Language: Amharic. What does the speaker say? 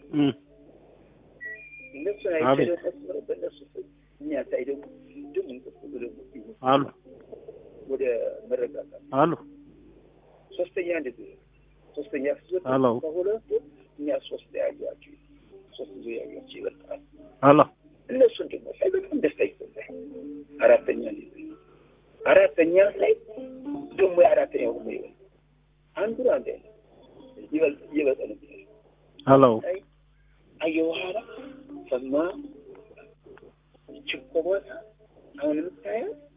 እነሱ አይደለም መስመር በእነሱ እኛ ሳይደም ድም እንቅስቃሴ ደግሞ አሉ ወደ መረጋጋት አሉ ሶስተኛ እንደዚህ ሶስተኛ ፍዝት ከሁለቱ እኛ ሶስት ያያችሁ ሶስት ያያችሁ ይበልጣል አሉ እነሱ ደግሞ ሳይበጣም ደስታ ይሰጣል አራተኛ ላይ ደግሞ አራተኛው ነው አንዱ አንዴ ይበልጣል አሎ አየዋራ ሰማ ችኮቦታ አሁንም ታያ